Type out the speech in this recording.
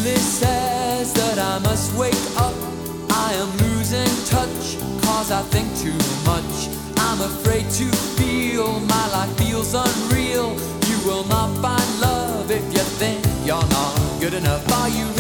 simply says that I must wake up. I am losing touch, cause I think too much. I'm afraid to feel, my life feels unreal. You will not find love if you think you're not good enough. Are you